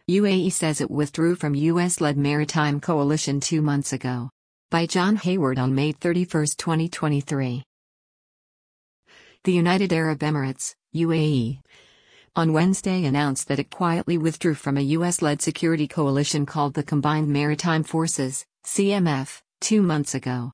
UAE says it withdrew from US-led maritime coalition 2 months ago. By John Hayward on May 31, 2023. The United Arab Emirates, UAE, on Wednesday announced that it quietly withdrew from a US-led security coalition called the Combined Maritime Forces, CMF, 2 months ago.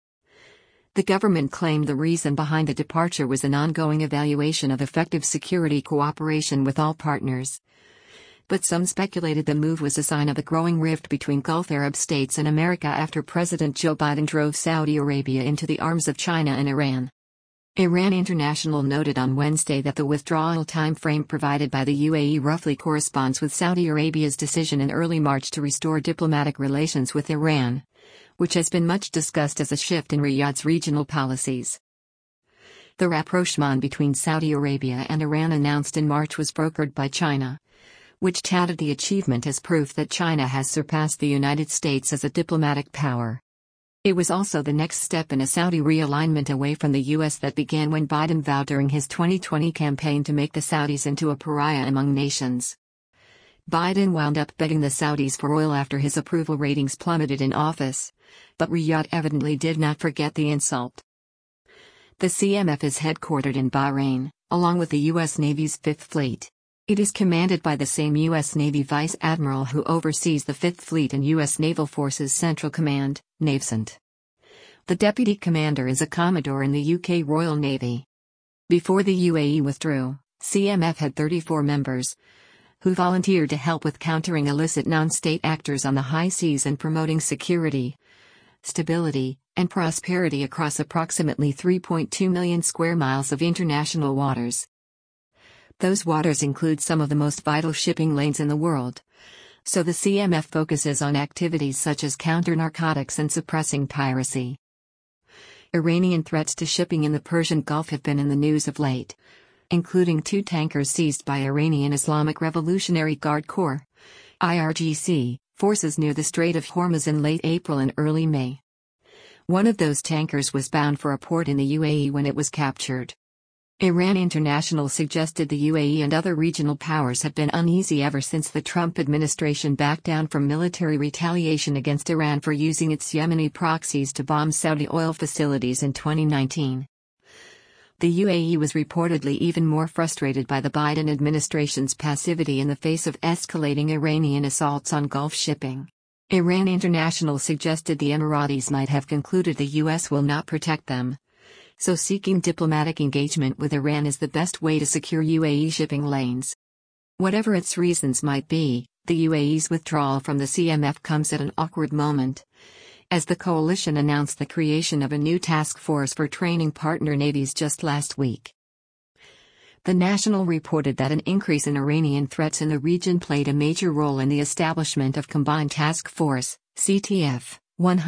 The government claimed the reason behind the departure was an ongoing evaluation of effective security cooperation with all partners. But some speculated the move was a sign of a growing rift between Gulf Arab states and America after President Joe Biden drove Saudi Arabia into the arms of China and Iran. Iran International noted on Wednesday that the withdrawal timeframe provided by the UAE roughly corresponds with Saudi Arabia's decision in early March to restore diplomatic relations with Iran, which has been much discussed as a shift in Riyadh's regional policies. The rapprochement between Saudi Arabia and Iran announced in March was brokered by China, which touted the achievement as proof that China has surpassed the United States as a diplomatic power. It was also the next step in a Saudi realignment away from the U.S. that began when Biden vowed during his 2020 campaign to make the Saudis into a pariah among nations. Biden wound up begging the Saudis for oil after his approval ratings plummeted in office, but Riyadh evidently did not forget the insult. The CMF is headquartered in Bahrain, along with the U.S. Navy's Fifth Fleet. It is commanded by the same U.S. Navy Vice Admiral who oversees the Fifth Fleet and U.S. Naval Forces Central Command, NAVCENT. The deputy commander is a Commodore in the UK Royal Navy. Before the UAE withdrew, CMF had 34 members, who volunteered to help with countering illicit non-state actors on the high seas and promoting security, stability, and prosperity across approximately 3.2 million square miles of international waters. Those waters include some of the most vital shipping lanes in the world. So the CMF focuses on activities such as counter-narcotics and suppressing piracy. Iranian threats to shipping in the Persian Gulf have been in the news of late, including 2 tankers seized by Iranian Islamic Revolutionary Guard Corps (IRGC) forces near the Strait of Hormuz in late April and early May. One of those tankers was bound for a port in the UAE when it was captured. Iran International suggested the UAE and other regional powers have been uneasy ever since the Trump administration backed down from military retaliation against Iran for using its Yemeni proxies to bomb Saudi oil facilities in 2019. The UAE was reportedly even more frustrated by the Biden administration's passivity in the face of escalating Iranian assaults on Gulf shipping. Iran International suggested the Emiratis might have concluded the U.S. will not protect them, so seeking diplomatic engagement with Iran is the best way to secure UAE shipping lanes. Whatever its reasons might be, the UAE's withdrawal from the CMF comes at an awkward moment, as the coalition announced the creation of a new task force for training partner navies just last week. The National reported that an increase in Iranian threats in the region played a major role in the establishment of Combined Task Force, CTF,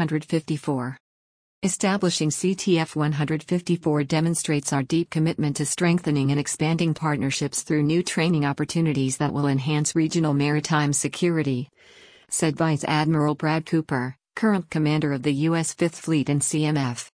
154. Establishing CTF 154 demonstrates our deep commitment to strengthening and expanding partnerships through new training opportunities that will enhance regional maritime security, said Vice Admiral Brad Cooper, current commander of the U.S. Fifth Fleet and CMF.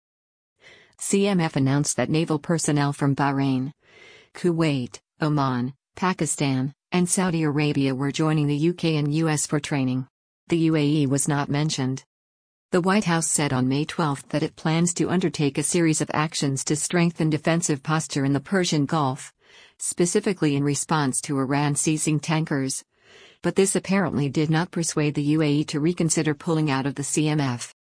CMF announced that naval personnel from Bahrain, Kuwait, Oman, Pakistan, and Saudi Arabia were joining the UK and US for training. The UAE was not mentioned. The White House said on May 12 that it plans to undertake a series of actions to strengthen defensive posture in the Persian Gulf, specifically in response to Iran seizing tankers. But this apparently did not persuade the UAE to reconsider pulling out of the CMF.